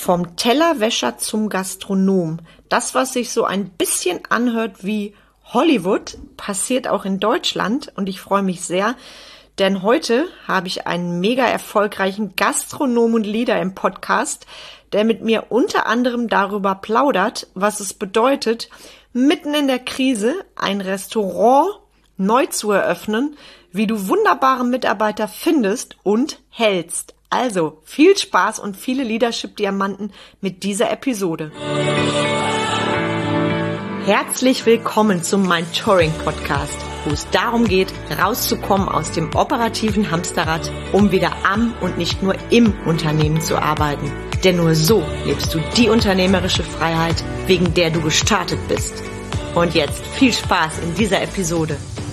Vom Tellerwäscher zum Gastronom. Das, was sich so ein bisschen anhört wie Hollywood, passiert auch in Deutschland und ich freue mich sehr, denn heute habe ich einen mega erfolgreichen Gastronom und Leader im Podcast, der mit mir unter anderem darüber plaudert, was es bedeutet, mitten in der Krise ein Restaurant neu zu eröffnen, wie du wunderbare Mitarbeiter findest und hältst. Also, viel Spaß und viele Leadership-Diamanten mit dieser Episode. Herzlich willkommen zum Mentoring-Podcast, wo es darum geht, rauszukommen aus dem operativen Hamsterrad, um wieder am und nicht nur im Unternehmen zu arbeiten. Denn nur so lebst du die unternehmerische Freiheit, wegen der du gestartet bist. Und jetzt viel Spaß in dieser Episode.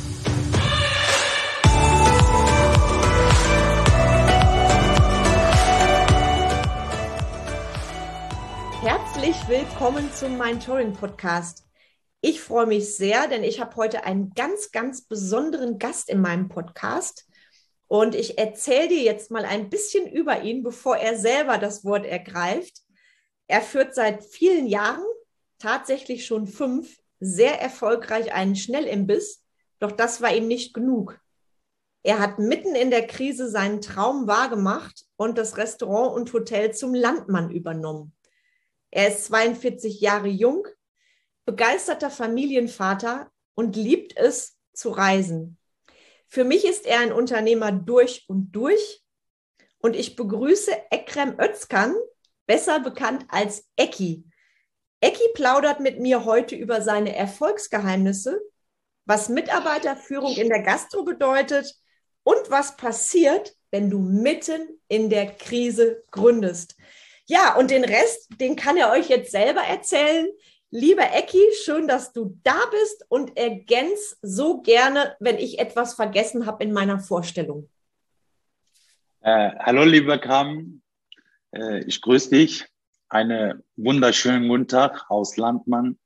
Herzlich willkommen zum Mentoring-Podcast. Ich freue mich sehr, denn ich habe heute einen ganz, ganz besonderen Gast in meinem Podcast. Und ich erzähle dir jetzt mal ein bisschen über ihn, bevor er selber das Wort ergreift. Er führt seit vielen Jahren, tatsächlich schon 5, sehr erfolgreich einen Schnellimbiss. Doch das war ihm nicht genug. Er hat mitten in der Krise seinen Traum wahrgemacht und das Restaurant und Hotel zum Landmann übernommen. Er ist 42 Jahre jung, begeisterter Familienvater und liebt es zu reisen. Für mich ist er ein Unternehmer durch und ich begrüße Ekrem Özkan, besser bekannt als Ecki. Ecki plaudert mit mir heute über seine Erfolgsgeheimnisse, was Mitarbeiterführung in der Gastro bedeutet und was passiert, wenn du mitten in der Krise gründest. Ja, und den Rest, den kann er euch jetzt selber erzählen. Lieber Ecki, schön, dass du da bist und ergänz so gerne, wenn ich etwas vergessen habe in meiner Vorstellung. Hallo, lieber Kram. Ich grüße dich. Einen wunderschönen guten Tag aus Landmann.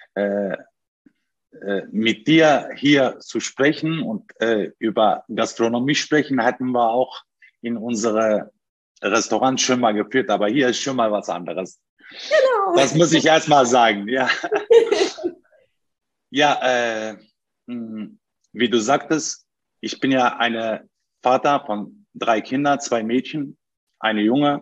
Mit dir hier zu sprechen und über Gastronomie sprechen, hatten wir auch in unserer Restaurant schon mal geführt, aber hier ist schon mal was anderes. Genau. Das muss ich erst mal sagen, ja. Ja, wie du sagtest, ich bin ja ein Vater von 3 Kindern, 2 Mädchen, eine Junge.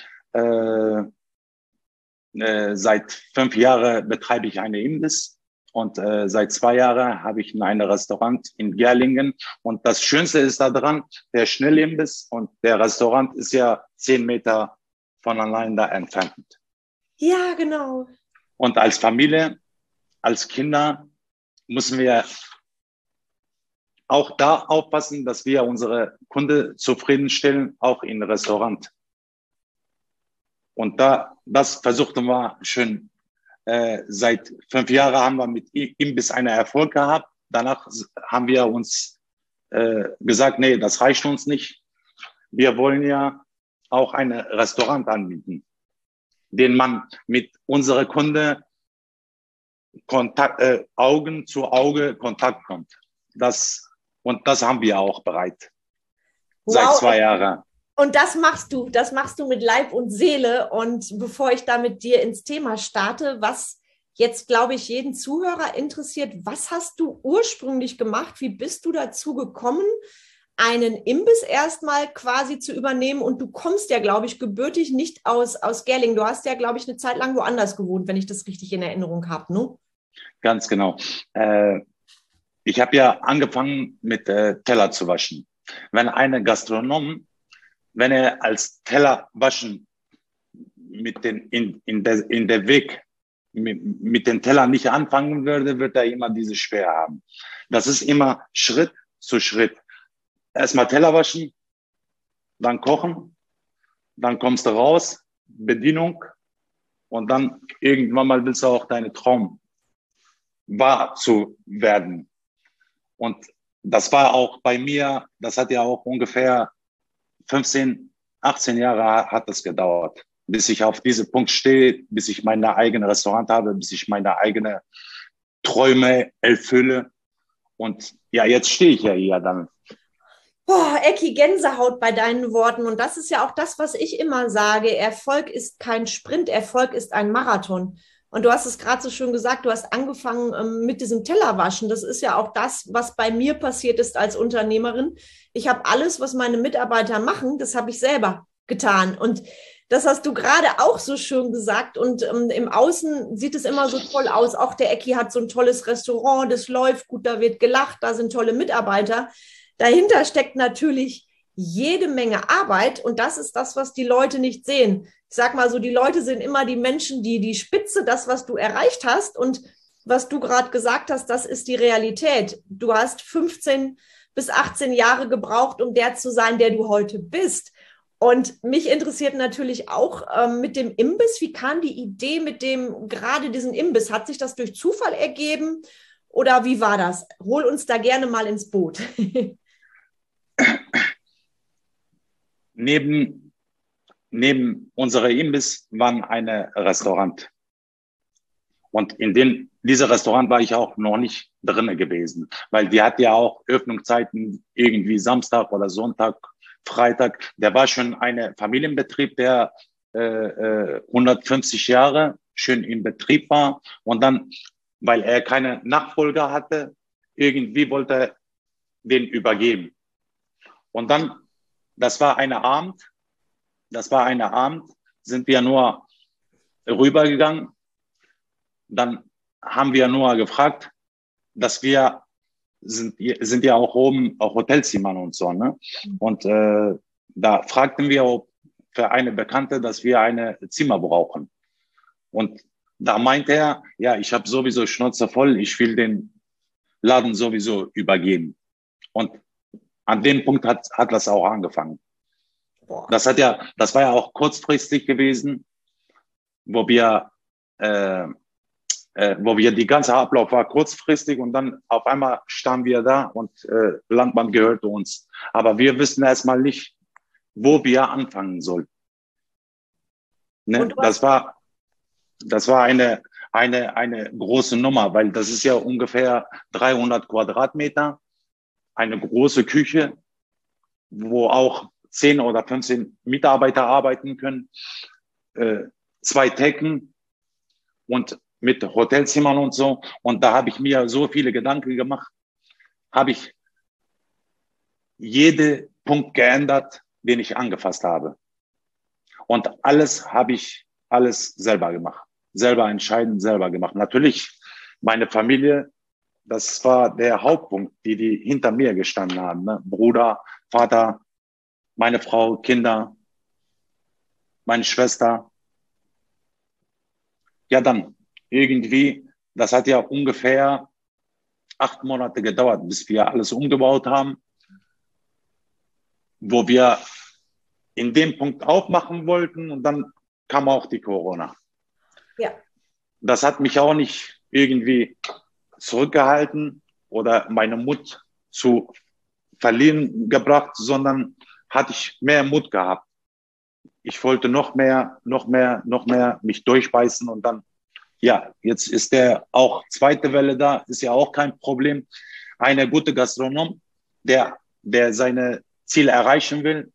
Seit 5 Jahren betreibe ich einen Imbiss und seit 2 Jahren habe ich ein Restaurant in Gerlingen. Und das Schönste ist daran, der Schnellimbiss und der Restaurant ist ja 10 Meter voneinander entfernt. Ja, genau. Und als Familie, als Kinder müssen wir auch da aufpassen, dass wir unsere Kunden zufriedenstellen, auch im Restaurant. Und das versuchten wir schon. Seit 5 Jahren haben wir mit Imbiss einen Erfolg gehabt. Danach haben wir uns gesagt, nee, das reicht uns nicht. Wir wollen ja auch ein Restaurant anbieten, den man mit unseren Kunden Augen zu Auge Kontakt kommt. Das haben wir auch bereit. Wow. Seit 2 Jahren. Und das machst du mit Leib und Seele. Und bevor ich da mit dir ins Thema starte, was jetzt, glaube ich, jeden Zuhörer interessiert, was hast du ursprünglich gemacht? Wie bist du dazu gekommen, einen Imbiss erstmal quasi zu übernehmen? Und du kommst ja, glaube ich, gebürtig nicht aus Gerlingen. Du hast ja, glaube ich, eine Zeit lang woanders gewohnt, wenn ich das richtig in Erinnerung habe, ne? Ganz genau. Ich habe ja angefangen mit Teller zu waschen. Wenn ein Gastronom, wenn er als Teller waschen mit in der Weg mit den Tellern nicht anfangen würde, wird er immer diese schwer haben. Das ist immer Schritt zu Schritt. Erstmal Teller waschen, dann kochen, dann kommst du raus, Bedienung und dann irgendwann mal willst du auch deine Traum wahr zu werden. Und das war auch bei mir, das hat ja auch ungefähr 15, 18 Jahre hat das gedauert, bis ich auf diesen Punkt stehe, bis ich mein eigenes Restaurant habe, bis ich meine eigenen Träume erfülle. Und ja, jetzt stehe ich ja hier dann. Boah, Ecki, Gänsehaut bei deinen Worten. Und das ist ja auch das, was ich immer sage. Erfolg ist kein Sprint, Erfolg ist ein Marathon. Und du hast es gerade so schön gesagt, du hast angefangen mit diesem Tellerwaschen. Das ist ja auch das, was bei mir passiert ist als Unternehmerin. Ich habe alles, was meine Mitarbeiter machen, das habe ich selber getan. Und das hast du gerade auch so schön gesagt. Und im Außen sieht es immer so toll aus. Auch der Ecki hat so ein tolles Restaurant, das läuft gut, da wird gelacht, da sind tolle Mitarbeiter. Dahinter steckt natürlich jede Menge Arbeit und das ist das, was die Leute nicht sehen. Ich sag mal so, die Leute sind immer die Menschen, die Spitze, das, was du erreicht hast und was du gerade gesagt hast, das ist die Realität. Du hast 15 bis 18 Jahre gebraucht, um der zu sein, der du heute bist. Und mich interessiert natürlich auch mit dem Imbiss, wie kam die Idee mit dem, gerade diesen Imbiss? Hat sich das durch Zufall ergeben oder wie war das? Hol uns da gerne mal ins Boot. Neben unserer Imbiss war ein Restaurant. Und in dieser Restaurant war ich auch noch nicht drinne gewesen, weil die hat ja auch Öffnungszeiten irgendwie Samstag oder Sonntag, Freitag. Der war schon ein Familienbetrieb, der 150 Jahre schön im Betrieb war. Und dann, weil er keine Nachfolger hatte, irgendwie wollte er den übergeben. Und dann, das war eine Abend, sind wir nur rübergegangen. Dann haben wir nur gefragt, dass wir sind ja auch oben auch Hotelzimmer und so, ne? Und da fragten wir, ob für eine Bekannte, dass wir eine Zimmer brauchen. Und da meinte er, ja, ich habe sowieso Schnauze voll, ich will den Laden sowieso übergeben. Und an dem Punkt hat das auch angefangen. Boah. Das war ja auch kurzfristig gewesen, wo wir die ganze Ablauf war kurzfristig und dann auf einmal standen wir da und Landmann gehörte uns. Aber wir wissen erstmal nicht, wo wir anfangen sollen. Ne? Das war eine große Nummer, weil das ist ja ungefähr 300 Quadratmeter, eine große Küche, wo auch 10 oder 15 Mitarbeiter arbeiten können, 2 Decken und mit Hotelzimmern und so. Und da habe ich mir so viele Gedanken gemacht, habe ich jeden Punkt geändert, den ich angefasst habe. Und alles habe ich selber gemacht. Selber entscheiden, selber gemacht. Natürlich meine Familie, das war der Hauptpunkt, die hinter mir gestanden haben. Ne? Bruder, Vater, meine Frau, Kinder, meine Schwester. Ja, dann irgendwie, das hat ja ungefähr 8 Monate gedauert, bis wir alles umgebaut haben, wo wir in dem Punkt aufmachen wollten und dann kam auch die Corona. Ja. Das hat mich auch nicht irgendwie zurückgehalten oder meine Mut zu verlieren gebracht, sondern hatte ich mehr Mut gehabt. Ich wollte noch mehr mich durchbeißen und dann, ja, jetzt ist der auch zweite Welle da, ist ja auch kein Problem. Eine gute Gastronom, der seine Ziele erreichen will,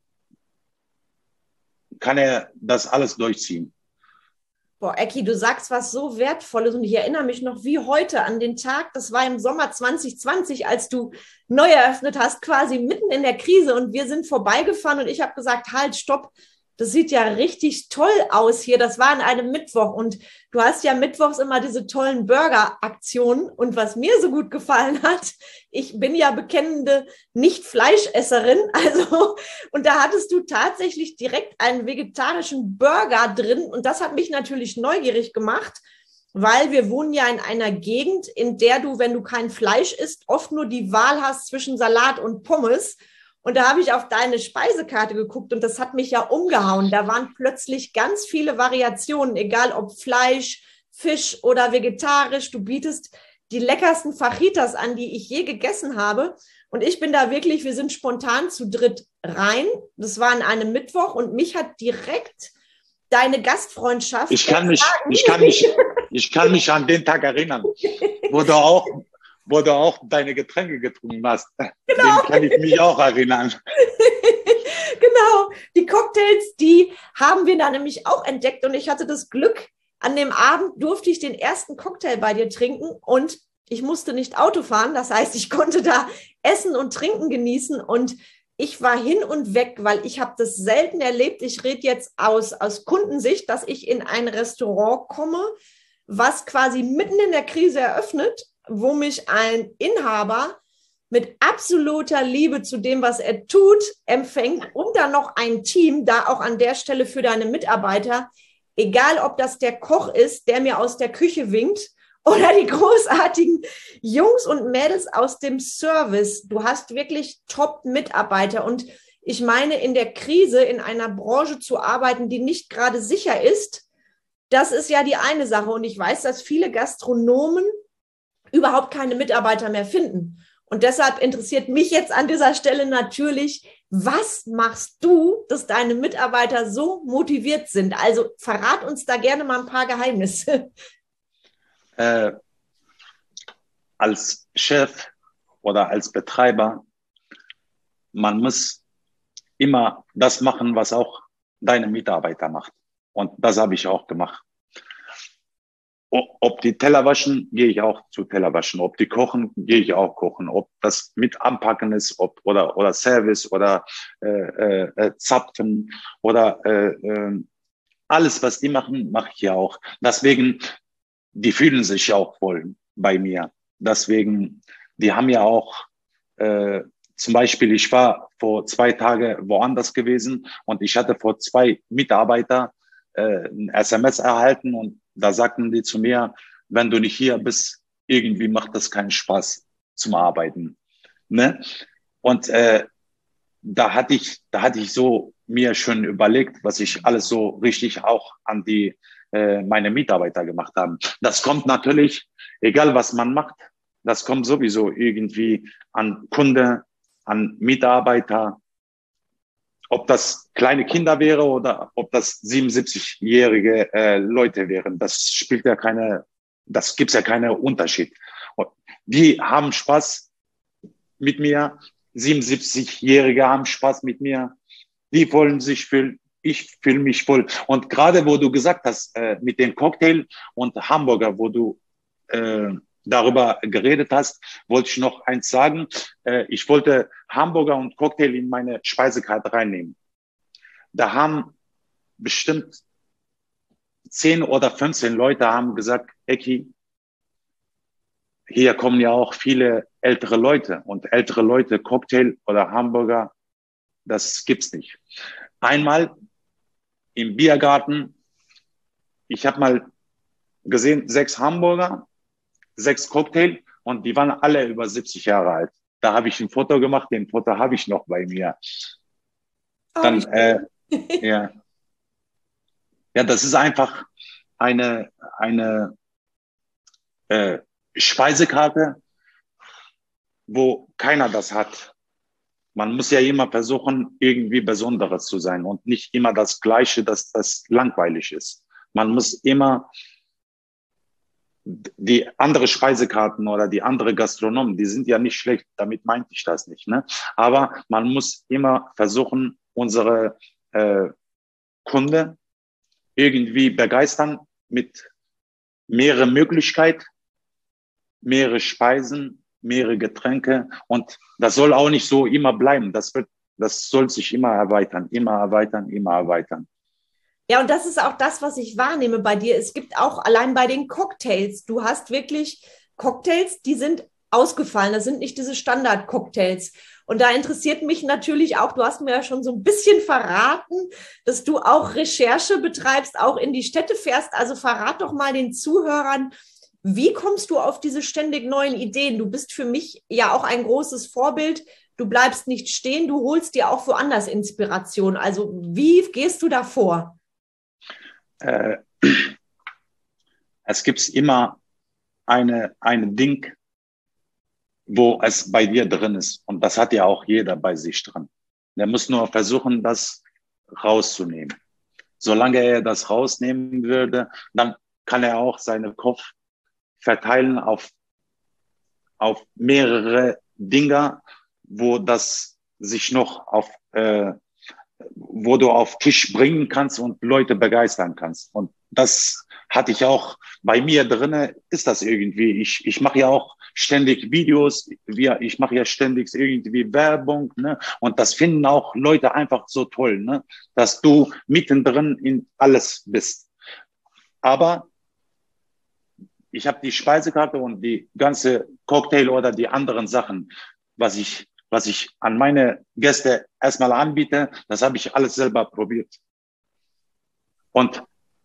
kann er das alles durchziehen. Boah, Ecki, du sagst was so Wertvolles und ich erinnere mich noch wie heute an den Tag, das war im Sommer 2020, als du neu eröffnet hast, quasi mitten in der Krise und wir sind vorbeigefahren und ich habe gesagt, halt, stopp, das sieht ja richtig toll aus hier. Das war an einem Mittwoch und du hast ja mittwochs immer diese tollen Burger-Aktionen und was mir so gut gefallen hat, ich bin ja bekennende Nicht-Fleischesserin, also und da hattest du tatsächlich direkt einen vegetarischen Burger drin und das hat mich natürlich neugierig gemacht, weil wir wohnen ja in einer Gegend, in der du, wenn du kein Fleisch isst, oft nur die Wahl hast zwischen Salat und Pommes. Und da habe ich auf deine Speisekarte geguckt und das hat mich ja umgehauen. Da waren plötzlich ganz viele Variationen, egal ob Fleisch, Fisch oder vegetarisch. Du bietest die leckersten Fajitas an, die ich je gegessen habe. Und ich bin da wirklich, wir sind spontan zu dritt rein. Das war an einem Mittwoch und mich hat direkt deine Gastfreundschaft. Ich kann mich an den Tag erinnern, wo wo du auch deine Getränke getrunken hast. Genau. Den kann ich mich auch erinnern. Genau, die Cocktails, die haben wir da nämlich auch entdeckt und ich hatte das Glück, an dem Abend durfte ich den ersten Cocktail bei dir trinken und ich musste nicht Auto fahren, das heißt, ich konnte da essen und trinken genießen und ich war hin und weg, weil ich habe das selten erlebt. Ich rede jetzt aus Kundensicht, dass ich in ein Restaurant komme, was quasi mitten in der Krise eröffnet, wo mich ein Inhaber mit absoluter Liebe zu dem, was er tut, empfängt und dann noch ein Team, da auch an der Stelle für deine Mitarbeiter, egal ob das der Koch ist, der mir aus der Küche winkt oder die großartigen Jungs und Mädels aus dem Service. Du hast wirklich Top-Mitarbeiter und ich meine, in der Krise in einer Branche zu arbeiten, die nicht gerade sicher ist, das ist ja die eine Sache und ich weiß, dass viele Gastronomen überhaupt keine Mitarbeiter mehr finden. Und deshalb interessiert mich jetzt an dieser Stelle natürlich, was machst du, dass deine Mitarbeiter so motiviert sind? Also verrat uns da gerne mal ein paar Geheimnisse. Als Chef oder als Betreiber, man muss immer das machen, was auch deine Mitarbeiter macht. Und das habe ich auch gemacht. Ob die Teller waschen, gehe ich auch zu Teller waschen. Ob die kochen, gehe ich auch kochen. Ob das mit Anpacken ist, oder Service oder Zapfen oder alles, was die machen, mache ich ja auch. Deswegen, die fühlen sich auch wohl bei mir. Deswegen, die haben ja auch zum Beispiel, ich war vor 2 Tagen woanders gewesen und ich hatte vor 2 Mitarbeiter ein SMS erhalten und da sagten die zu mir, wenn du nicht hier bist, irgendwie macht das keinen Spaß zum Arbeiten. Ne? Und da hatte ich so mir schon überlegt, was ich alles so richtig auch an die meine Mitarbeiter gemacht haben. Das kommt natürlich, egal was man macht, das kommt sowieso irgendwie an Kunde, an Mitarbeiter, ob das kleine Kinder wäre oder ob das 77-jährige Leute wären. Das gibt's ja keine Unterschied. Und die haben Spaß mit mir. 77-Jährige haben Spaß mit mir. Die wollen sich fühlen. Ich fühle mich voll. Und gerade wo du gesagt hast, mit dem Cocktail und Hamburger, wo du darüber geredet hast, wollte ich noch eins sagen. Ich wollte Hamburger und Cocktail in meine Speisekarte reinnehmen. Da haben bestimmt 10 oder 15 Leute haben gesagt, Eki, hier kommen ja auch viele ältere Leute und ältere Leute Cocktail oder Hamburger, das gibt's nicht. Einmal im Biergarten, ich habe mal gesehen, 6 Hamburger, 6 Cocktail und die waren alle über 70 Jahre alt. Da habe ich ein Foto gemacht, den Foto habe ich noch bei mir. Dann, ja, ja, das ist einfach eine Speisekarte, wo keiner das hat. Man muss ja immer versuchen, irgendwie Besonderes zu sein und nicht immer das Gleiche, dass das langweilig ist. Man muss immer die andere Speisekarten oder die andere Gastronomen, die sind ja nicht schlecht, damit meinte ich das nicht, ne? Aber man muss immer versuchen, unsere Kunde irgendwie begeistern mit mehrere Möglichkeiten, mehrere Speisen, mehrere Getränke und das soll auch nicht so immer bleiben. Das soll sich immer erweitern, immer erweitern, immer erweitern. Ja, und das ist auch das, was ich wahrnehme bei dir. Es gibt auch allein bei den Cocktails, du hast wirklich Cocktails, die sind ausgefallen. Das sind nicht diese Standard-Cocktails. Und da interessiert mich natürlich auch, du hast mir ja schon so ein bisschen verraten, dass du auch Recherche betreibst, auch in die Städte fährst. Also verrat doch mal den Zuhörern, wie kommst du auf diese ständig neuen Ideen? Du bist für mich ja auch ein großes Vorbild. Du bleibst nicht stehen, du holst dir auch woanders Inspiration. Also wie gehst du da vor? Es gibt immer eine Ding, wo es bei dir drin ist. Und das hat ja auch jeder bei sich dran. Der muss nur versuchen, das rauszunehmen. Solange er das rausnehmen würde, dann kann er auch seinen Kopf verteilen auf auf mehrere Dinge, wo das sich noch wo du auf Tisch bringen kannst und Leute begeistern kannst. Und das hatte ich auch bei mir drinne, ist das irgendwie. Ich mache ja auch ständig Videos, ich mache ja ständig irgendwie Werbung, ne? Und das finden auch Leute einfach so toll, ne? Dass du mittendrin in alles bist. Aber ich habe die Speisekarte und die ganze Cocktail oder die anderen Sachen, was ich an meine Gäste erstmal anbiete, das habe ich alles selber probiert. Und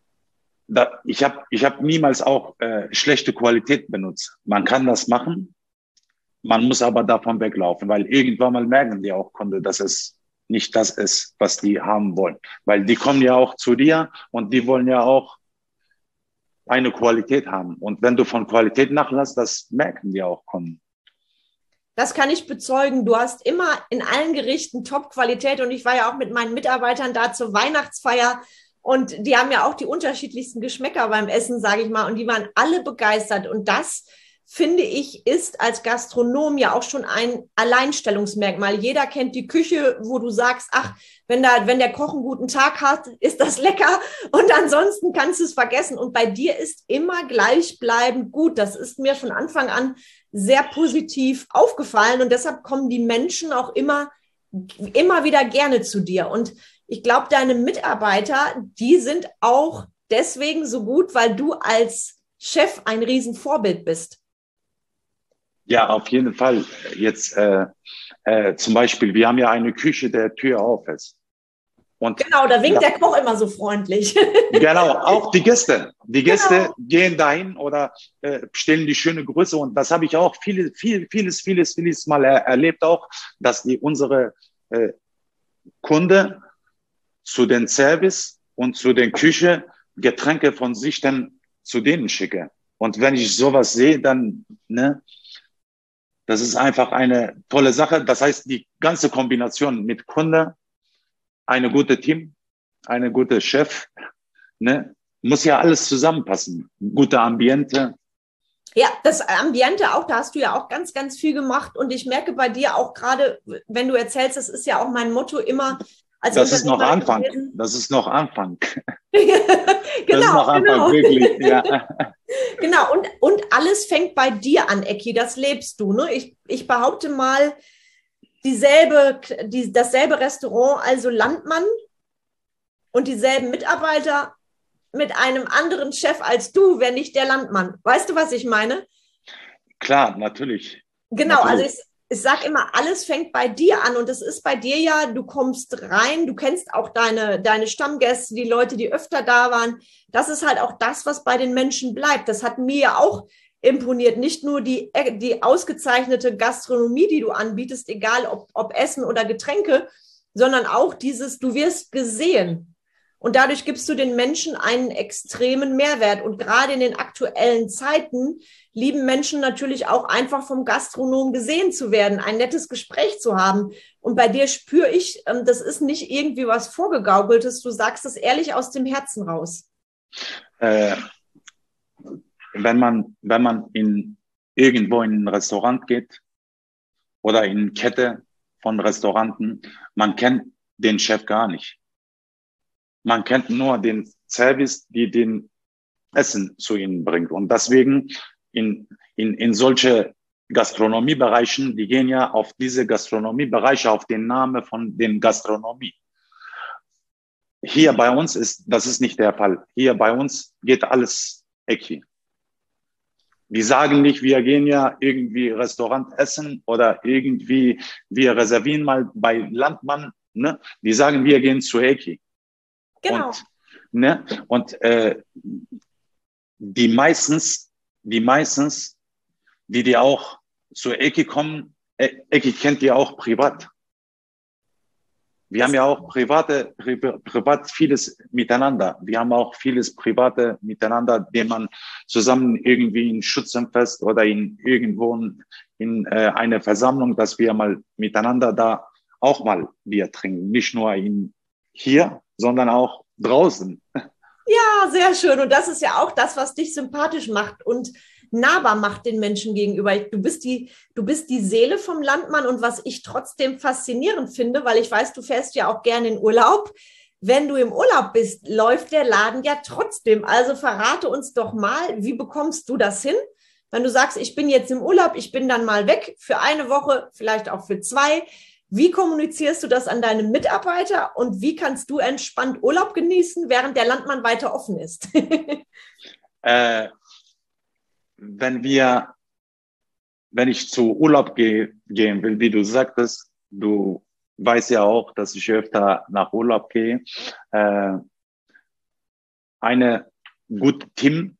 ich hab niemals auch schlechte Qualität benutzt. Man kann das machen, man muss aber davon weglaufen, weil irgendwann mal merken die auch Kunde, dass es nicht das ist, was die haben wollen. Weil die kommen ja auch zu dir und die wollen ja auch eine Qualität haben. Und wenn du von Qualität nachlässt, das merken die auch Kunden. Das kann ich bezeugen. Du hast immer in allen Gerichten Top-Qualität und ich war ja auch mit meinen Mitarbeitern da zur Weihnachtsfeier und die haben ja auch die unterschiedlichsten Geschmäcker beim Essen, sage ich mal, und die waren alle begeistert und das, finde ich, ist als Gastronom ja auch schon ein Alleinstellungsmerkmal. Jeder kennt die Küche, wo du sagst, ach, wenn der Koch einen guten Tag hat, ist das lecker und ansonsten kannst du es vergessen. Und bei dir ist immer gleichbleibend gut. Das ist mir von Anfang an sehr positiv aufgefallen und deshalb kommen die Menschen auch immer wieder gerne zu dir. Und ich glaube, deine Mitarbeiter, die sind auch deswegen so gut, weil du als Chef ein Riesenvorbild bist. Ja, auf jeden Fall. Jetzt zum Beispiel, wir haben ja eine Küche, der Tür auf ist. Und genau, da winkt der Koch immer so freundlich. Genau, auch die Gäste. Die Gäste genau. gehen dahin oder stellen die schöne Grüße. Und das habe ich auch vieles Mal erlebt auch, dass unsere Kunde zu den Service und zu den Küche Getränke von sich dann zu denen schicke. Und wenn ich sowas sehe, dann, ne, das ist einfach eine tolle Sache. Das heißt, die ganze Kombination mit Kunde, eine gute Team, eine gute Chef, ne, muss ja alles zusammenpassen. Gute Ambiente. Ja, das Ambiente auch, da hast du ja auch ganz, ganz viel gemacht. Und ich merke bei dir auch gerade, wenn du erzählst, das ist ja auch mein Motto immer. Als das ist noch Anfang. Das ist noch Anfang. genau, das ist noch Anfang, wirklich. Ja. Genau, und alles fängt bei dir an, Ecki, das lebst du. Ne? Ich behaupte mal, dasselbe Restaurant, also Landmann und dieselben Mitarbeiter mit einem anderen Chef als du, wäre nicht der Landmann. Weißt du, was ich meine? Klar, natürlich. Genau, natürlich. also ich sage immer, alles fängt bei dir an und das ist bei dir ja, du kommst rein, du kennst auch deine Stammgäste, die Leute, die öfter da waren. Das ist halt auch das, was bei den Menschen bleibt. Das hat mir ja auch imponiert. Nicht nur die ausgezeichnete Gastronomie, die du anbietest, egal ob Essen oder Getränke, sondern auch dieses, du wirst gesehen. Und dadurch gibst du den Menschen einen extremen Mehrwert. Und gerade in den aktuellen Zeiten lieben Menschen natürlich auch einfach vom Gastronom gesehen zu werden, ein nettes Gespräch zu haben. Und bei dir spüre ich, das ist nicht irgendwie was Vorgegaukeltes. Du sagst es ehrlich aus dem Herzen raus. Wenn man irgendwo in ein Restaurant geht oder in eine Kette von Restauranten, man kennt den Chef gar nicht. Man kennt nur den Service, die den Essen zu ihnen bringt. Und deswegen in solche Gastronomiebereichen, die gehen ja auf diese Gastronomiebereiche, auf den Namen von den Gastronomie. Hier bei uns das ist nicht der Fall. Hier bei uns geht alles Ecki. Wir sagen nicht, wir gehen ja irgendwie Restaurant essen oder irgendwie, wir reservieren mal bei Landmann, ne? Die sagen, wir gehen zu Ecki. Genau. Und, ne? Und die meistens, die auch zur Ecki kommen, Ecki kennt ihr auch privat. Wir haben ja auch privat vieles miteinander. Wir haben auch vieles Private miteinander, den man zusammen irgendwie in Schützenfest oder irgendwo in eine Versammlung, dass wir mal miteinander da auch mal Bier trinken. Nicht nur hier, sondern auch draußen. Ja, sehr schön. Und das ist ja auch das, was dich sympathisch macht. Und nahbar macht den Menschen gegenüber. Du bist die Seele vom Landmann, und was ich trotzdem faszinierend finde, weil ich weiß, du fährst ja auch gerne in Urlaub. Wenn du im Urlaub bist, läuft der Laden ja trotzdem. Also verrate uns doch mal, wie bekommst du das hin? Wenn du sagst, ich bin jetzt im Urlaub, ich bin dann mal weg für eine Woche, vielleicht auch für 2. Wie kommunizierst du das an deine Mitarbeiter und wie kannst du entspannt Urlaub genießen, während der Landmann weiter offen ist? Wenn ich zu Urlaub gehen will, wie du sagtest, du weißt ja auch, dass ich öfter nach Urlaub gehe. Eine gute Team,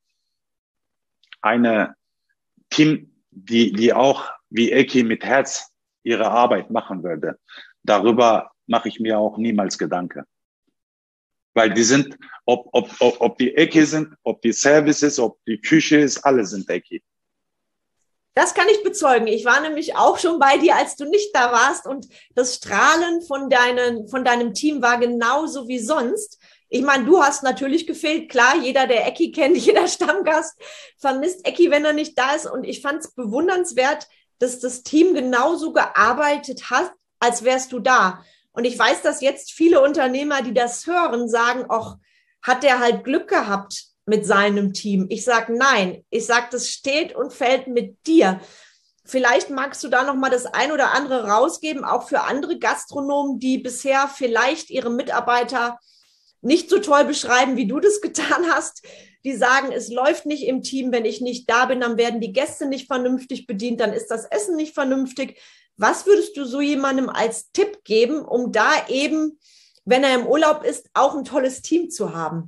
die auch wie Eki mit Herz ihre Arbeit machen würde. Darüber mache ich mir auch niemals Gedanken. Weil die sind, ob die Eki sind, ob die Service ist, ob die Küche ist, alle sind Eki. Das kann ich bezeugen. Ich war nämlich auch schon bei dir, als du nicht da warst, und das Strahlen von deinem Team war genauso wie sonst. Ich meine, du hast natürlich gefehlt. Klar, jeder, der Eki kennt, jeder Stammgast vermisst Eki, wenn er nicht da ist. Und ich fand es bewundernswert, dass das Team genauso gearbeitet hat, als wärst du da. Und ich weiß, dass jetzt viele Unternehmer, die das hören, sagen, ach, hat der halt Glück gehabt mit seinem Team. Ich sage nein. Ich sage, das steht und fällt mit dir. Vielleicht magst du da noch mal das ein oder andere rausgeben, auch für andere Gastronomen, die bisher vielleicht ihre Mitarbeiter nicht so toll beschreiben, wie du das getan hast. Die sagen, es läuft nicht im Team, wenn ich nicht da bin, dann werden die Gäste nicht vernünftig bedient, dann ist das Essen nicht vernünftig. Was würdest du so jemandem als Tipp geben, um da eben, wenn er im Urlaub ist, auch ein tolles Team zu haben?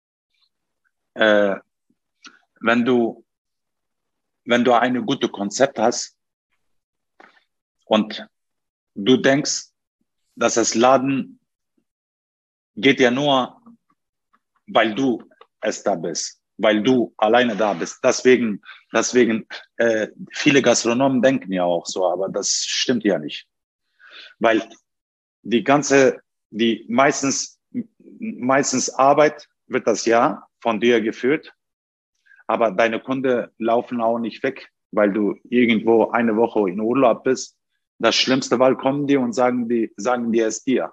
Wenn du eine gute Konzept hast und du denkst, dass das Laden geht ja nur, weil du es da bist, weil du alleine da bist. Deswegen viele Gastronomen denken ja auch so, aber das stimmt ja nicht. Weil die meistens Arbeit wird das Jahr von dir geführt, aber deine Kunden laufen auch nicht weg, weil du irgendwo eine Woche in Urlaub bist. Das Schlimmste Mal kommen die und sagen dir es dir.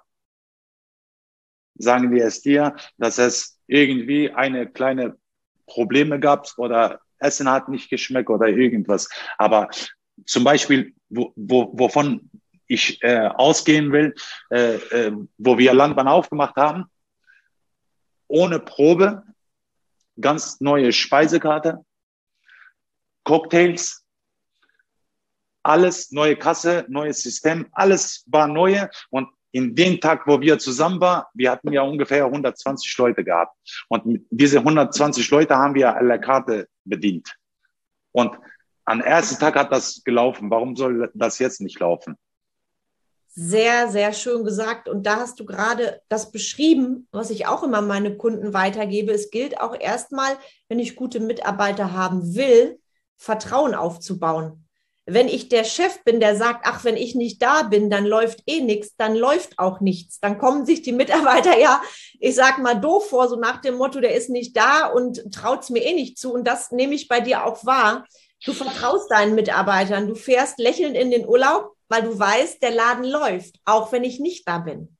Sagen wir es dir, dass es irgendwie eine kleine Probleme gab oder Essen hat nicht geschmeckt oder irgendwas. Aber zum Beispiel, wovon ich ausgehen will, wo wir Landmann aufgemacht haben, ohne Probe, ganz neue Speisekarte, Cocktails, alles, neue Kasse, neues System, alles war neu. Und in dem Tag, wo wir zusammen waren, wir hatten ja ungefähr 120 Leute gehabt. Und diese 120 Leute haben wir à la carte bedient. Und am ersten Tag hat das gelaufen. Warum soll das jetzt nicht laufen? Sehr, sehr schön gesagt. Und da hast du gerade das beschrieben, was ich auch immer meine Kunden weitergebe. Es gilt auch erstmal, wenn ich gute Mitarbeiter haben will, Vertrauen aufzubauen. Wenn ich der Chef bin, der sagt, ach, wenn ich nicht da bin, dann läuft eh nichts, dann läuft auch nichts. Dann kommen sich die Mitarbeiter ja, ich sag mal, doof vor, so nach dem Motto, der ist nicht da und traut es mir eh nicht zu. Und das nehme ich bei dir auch wahr. Du vertraust deinen Mitarbeitern, du fährst lächelnd in den Urlaub, weil du weißt, der Laden läuft, auch wenn ich nicht da bin.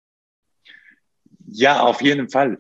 Ja, auf jeden Fall.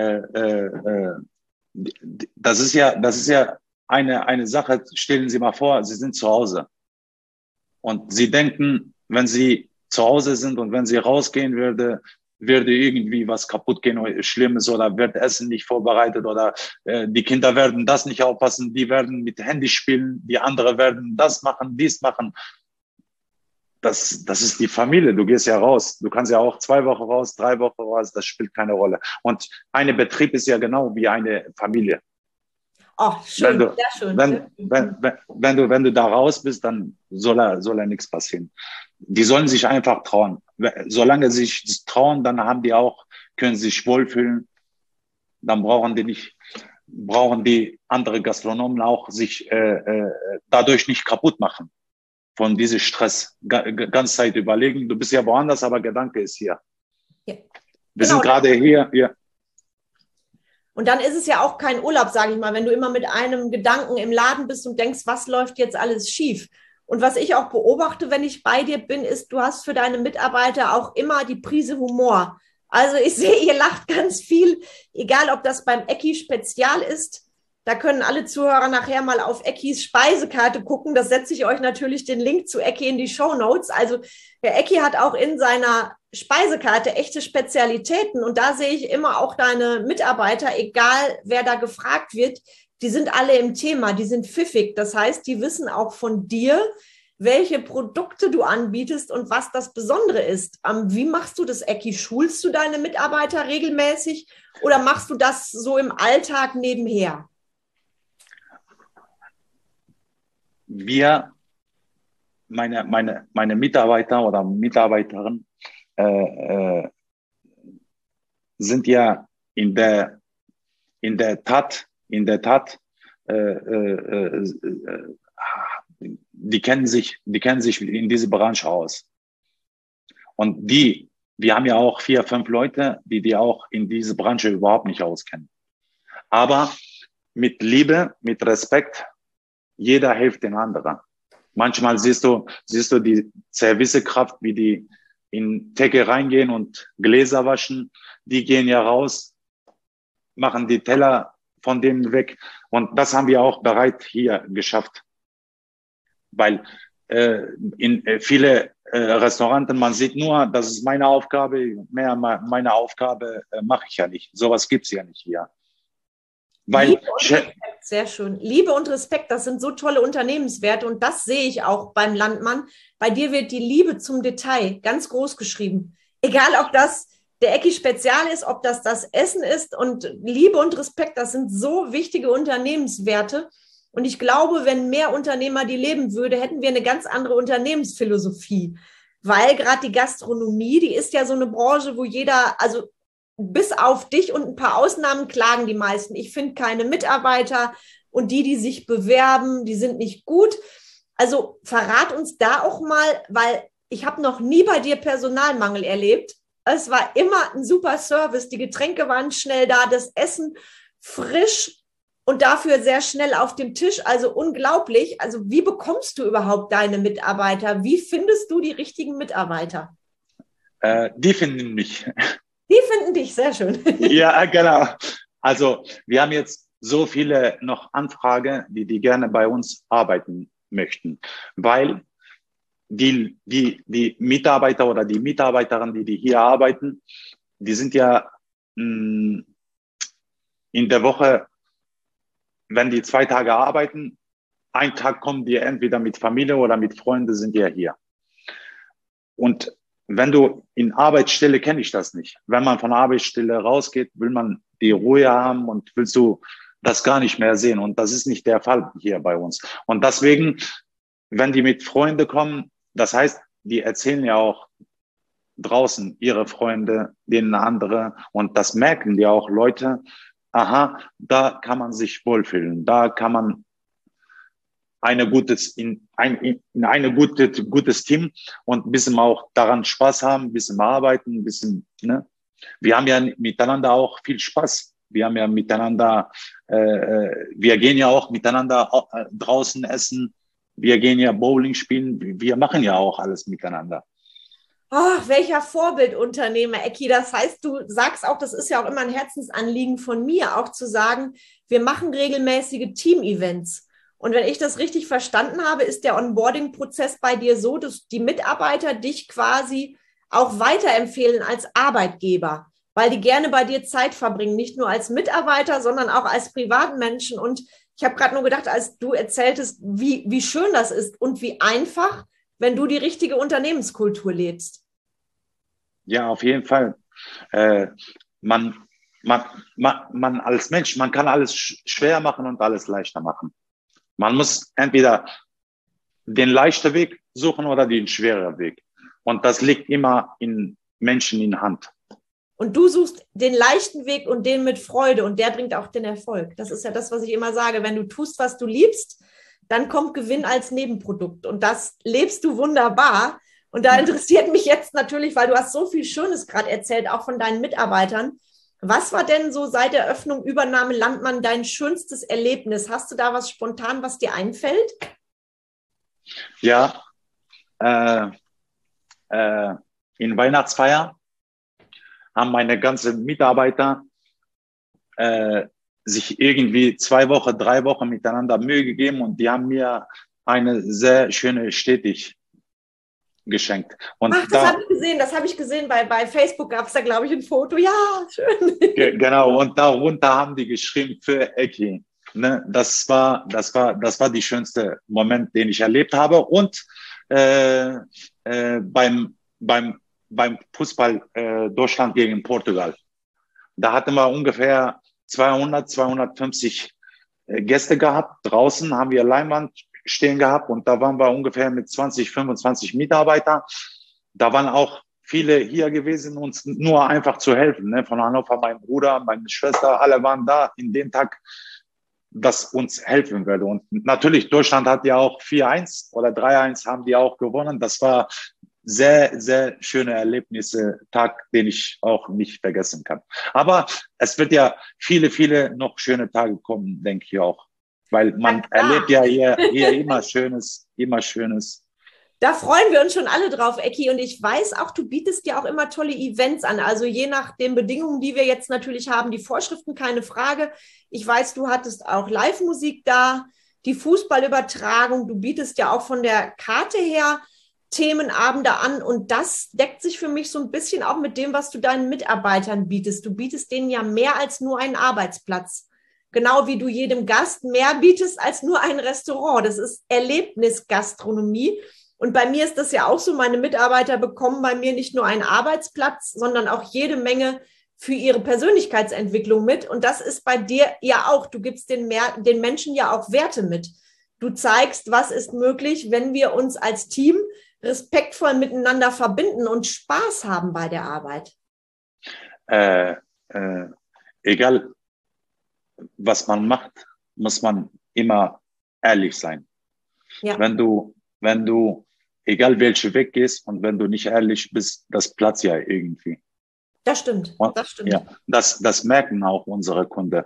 Das ist ja eine Sache. Stellen Sie mal vor, Sie sind zu Hause und Sie denken, wenn Sie zu Hause sind und wenn Sie rausgehen würde irgendwie was kaputt gehen oder Schlimmes oder wird Essen nicht vorbereitet oder die Kinder werden das nicht aufpassen, die werden mit Handy spielen, die anderen werden das machen, dies machen. Das ist die Familie. Du gehst ja raus. Du kannst ja auch 2 Wochen raus, 3 Wochen raus. Das spielt keine Rolle. Und ein Betrieb ist ja genau wie eine Familie. Oh, schön, sehr schön. Wenn du da raus bist, dann soll er nichts passieren. Die sollen sich einfach trauen. Solange sie sich trauen, dann können sie sich wohlfühlen. Dann brauchen die andere Gastronomen auch sich dadurch nicht kaputt machen. Von diesem Stress, ganz Zeit überlegen. Du bist ja woanders, aber Gedanke ist hier. Ja. Wir sind gerade hier. Ja. Und dann ist es ja auch kein Urlaub, sage ich mal, wenn du immer mit einem Gedanken im Laden bist und denkst, was läuft jetzt alles schief? Und was ich auch beobachte, wenn ich bei dir bin, ist, du hast für deine Mitarbeiter auch immer die Prise Humor. Also ich sehe, ihr lacht ganz viel, egal ob das beim Ecki Spezial ist. Da können alle Zuhörer nachher mal auf Eckis Speisekarte gucken. Das setze ich euch natürlich den Link zu Ecki in die Shownotes. Also der Ecki hat auch in seiner Speisekarte echte Spezialitäten. Und da sehe ich immer auch deine Mitarbeiter, egal wer da gefragt wird, die sind alle im Thema, die sind pfiffig. Das heißt, die wissen auch von dir, welche Produkte du anbietest und was das Besondere ist. Wie machst du das, Ecki? Schulst du deine Mitarbeiter regelmäßig oder machst du das so im Alltag nebenher? Meine Mitarbeiter oder Mitarbeiterinnen sind ja in der Tat, die kennen sich in diese Branche aus. Und wir haben ja auch 4, 5 Leute, die auch in diese Branche überhaupt nicht auskennen. Aber mit Liebe, mit Respekt, jeder hilft den anderen. Manchmal siehst du die Servicekraft, wie die in Theke reingehen und Gläser waschen. Die gehen ja raus, machen die Teller von denen weg. Und das haben wir auch bereit hier geschafft. Weil in viele Restauranten, man sieht nur, das ist meine Aufgabe, meine Aufgabe mache ich ja nicht. Sowas gibt's ja nicht hier. Liebe und Respekt, sehr schön. Liebe und Respekt, das sind so tolle Unternehmenswerte und das sehe ich auch beim Landmann. Bei dir wird die Liebe zum Detail ganz groß geschrieben. Egal, ob das der Ecki Spezial ist, ob das Essen ist, und Liebe und Respekt, das sind so wichtige Unternehmenswerte. Und ich glaube, wenn mehr Unternehmer die leben würde, hätten wir eine ganz andere Unternehmensphilosophie. Weil gerade die Gastronomie, die ist ja so eine Branche, wo jeder, also bis auf dich und ein paar Ausnahmen klagen die meisten. Ich finde keine Mitarbeiter und die sich bewerben, die sind nicht gut. Also verrat uns da auch mal, weil ich habe noch nie bei dir Personalmangel erlebt. Es war immer ein super Service. Die Getränke waren schnell da, das Essen frisch und dafür sehr schnell auf dem Tisch. Also unglaublich. Also wie bekommst du überhaupt deine Mitarbeiter? Wie findest du die richtigen Mitarbeiter? Die finden mich. Die finden dich, sehr schön. Ja, genau. Also wir haben jetzt so viele noch Anfragen, die gerne bei uns arbeiten möchten, weil die Mitarbeiter oder die Mitarbeiterinnen, die hier arbeiten, die sind ja in der Woche, wenn die 2 Tage arbeiten, einen Tag kommen die entweder mit Familie oder mit Freunden, sind ja hier. Und wenn du in Arbeitsstelle, kenne ich das nicht. Wenn man von Arbeitsstelle rausgeht, will man die Ruhe haben und willst du das gar nicht mehr sehen. Und das ist nicht der Fall hier bei uns. Und deswegen, wenn die mit Freunden kommen, das heißt, die erzählen ja auch draußen ihre Freunde, denen andere. Und das merken die auch Leute. Aha, da kann man sich wohlfühlen. Da kann man gutes Team und ein bisschen auch daran Spaß haben, ein bisschen arbeiten, ein bisschen, ne? Wir haben ja miteinander auch viel Spaß. Wir haben ja miteinander, wir gehen ja auch miteinander draußen essen. Wir gehen ja Bowling spielen. Wir machen ja auch alles miteinander. Oh, welcher Vorbildunternehmer, Ecki. Das heißt, du sagst auch, das ist ja auch immer ein Herzensanliegen von mir, auch zu sagen, wir machen regelmäßige Team-Events. Und wenn ich das richtig verstanden habe, ist der Onboarding-Prozess bei dir so, dass die Mitarbeiter dich quasi auch weiterempfehlen als Arbeitgeber, weil die gerne bei dir Zeit verbringen, nicht nur als Mitarbeiter, sondern auch als Privatmenschen. Und ich habe gerade nur gedacht, als du erzähltest, wie schön das ist und wie einfach, wenn du die richtige Unternehmenskultur lebst. Ja, auf jeden Fall. Man als Mensch, man kann alles schwer machen und alles leichter machen. Man muss entweder den leichten Weg suchen oder den schweren Weg. Und das liegt immer in Menschen in Hand. Und du suchst den leichten Weg und den mit Freude und der bringt auch den Erfolg. Das ist ja das, was ich immer sage. Wenn du tust, was du liebst, dann kommt Gewinn als Nebenprodukt. Und das lebst du wunderbar. Und da interessiert mich jetzt natürlich, weil du hast so viel Schönes gerade erzählt, auch von deinen Mitarbeitern. Was war denn so seit der Öffnung Übernahme Landmann dein schönstes Erlebnis? Hast du da was spontan, was dir einfällt? Ja, äh, äh, in Weihnachtsfeier haben meine ganzen Mitarbeiter äh, sich irgendwie 2 Wochen, 3 Wochen miteinander Mühe gegeben und die haben mir eine sehr schöne Stetig geschenkt. Ach, Und da, das habe ich gesehen. Bei Facebook gab es da, glaube ich, ein Foto. Ja, schön. genau, und darunter haben die geschrieben für Eki. Ne, das war die schönste Moment, den ich erlebt habe. Und äh, beim Fußball Deutschland gegen Portugal. Da hatten wir ungefähr 200, 250 Gäste gehabt. Draußen haben wir Leinwand stehen gehabt und da waren wir ungefähr mit 20, 25 Mitarbeiter. Da waren auch viele hier gewesen, uns nur einfach zu helfen. Ne? Von Hannover, mein Bruder, meine Schwester, alle waren da in dem Tag, das uns helfen würde. Und natürlich, Deutschland hat ja auch 4-1 oder 3-1 haben die auch gewonnen. Das war sehr, sehr schöne Erlebnisse, Tag, den ich auch nicht vergessen kann. Aber es wird ja viele, viele noch schöne Tage kommen, denke ich auch. Weil man erlebt ja hier immer Schönes, immer Schönes. Da freuen wir uns schon alle drauf, Ecki. Und ich weiß auch, du bietest ja auch immer tolle Events an. Also je nach den Bedingungen, die wir jetzt natürlich haben, die Vorschriften, keine Frage. Ich weiß, du hattest auch Live-Musik da, die Fußballübertragung. Du bietest ja auch von der Karte her Themenabende an. Und das deckt sich für mich so ein bisschen auch mit dem, was du deinen Mitarbeitern bietest. Du bietest denen ja mehr als nur einen Arbeitsplatz. Genau wie du jedem Gast mehr bietest als nur ein Restaurant. Das ist Erlebnisgastronomie. Und bei mir ist das ja auch so, meine Mitarbeiter bekommen bei mir nicht nur einen Arbeitsplatz, sondern auch jede Menge für ihre Persönlichkeitsentwicklung mit. Und das ist bei dir ja auch. Du gibst den Menschen ja auch Werte mit. Du zeigst, was ist möglich, wenn wir uns als Team respektvoll miteinander verbinden und Spaß haben bei der Arbeit. Äh, äh, Egal, was man macht, muss man immer ehrlich sein. Ja. Wenn du, egal welche Weg gehst und wenn du nicht ehrlich bist, das platzt ja irgendwie. Das stimmt, Und, das stimmt. ja, das merken auch unsere Kunden.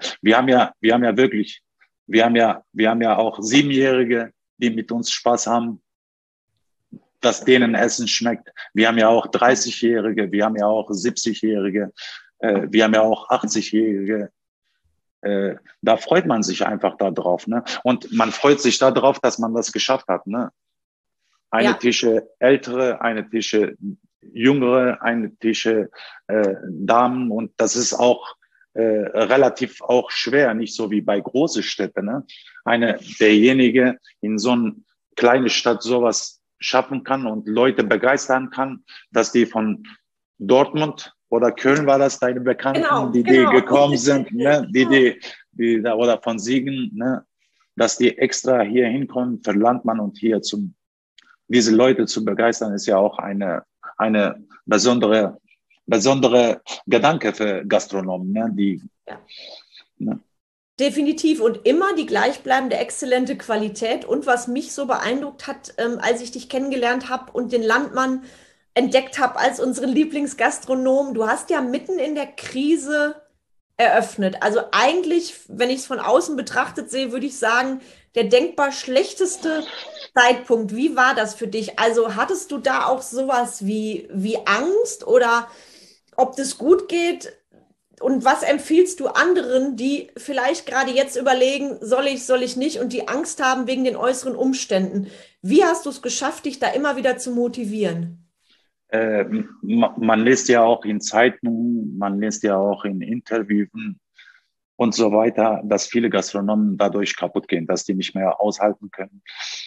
Wir haben ja auch 7-Jährige, die mit uns Spaß haben, dass denen Essen schmeckt. Wir haben ja auch 30-Jährige, wir haben ja auch 70-Jährige, wir haben ja auch 80-Jährige. Da freut man sich einfach darauf, ne? Und man freut sich darauf, dass man das geschafft hat, ne? Eine Tische ältere, eine Tische jüngere, eine Tische Damen und das ist auch relativ auch schwer, nicht so wie bei großen Städten, ne? Derjenige in so eine kleine Stadt sowas schaffen kann und Leute begeistern kann, dass die von Dortmund oder Köln war das deine Bekannten, die gekommen sind, ne? Die da oder von Siegen, ne? Dass die extra hier hinkommen für Landmann und hier diese Leute zu begeistern, ist ja auch eine besondere Gedanke für Gastronomen, ne? Ne? Definitiv und immer die gleichbleibende exzellente Qualität. Und was mich so beeindruckt hat, als ich dich kennengelernt habe und den Landmann entdeckt habe als unseren Lieblingsgastronom, du hast ja mitten in der Krise eröffnet. Also eigentlich, wenn ich es von außen betrachtet sehe, würde ich sagen, der denkbar schlechteste Zeitpunkt. Wie war das für dich? Also hattest du da auch sowas wie Angst oder ob das gut geht? Und was empfiehlst du anderen, die vielleicht gerade jetzt überlegen, soll ich nicht und die Angst haben wegen den äußeren Umständen? Wie hast du es geschafft, dich da immer wieder zu motivieren? Man liest ja auch in Zeitungen, man liest ja auch in Interviews und so weiter, dass viele Gastronomen dadurch kaputt gehen, dass die nicht mehr aushalten können.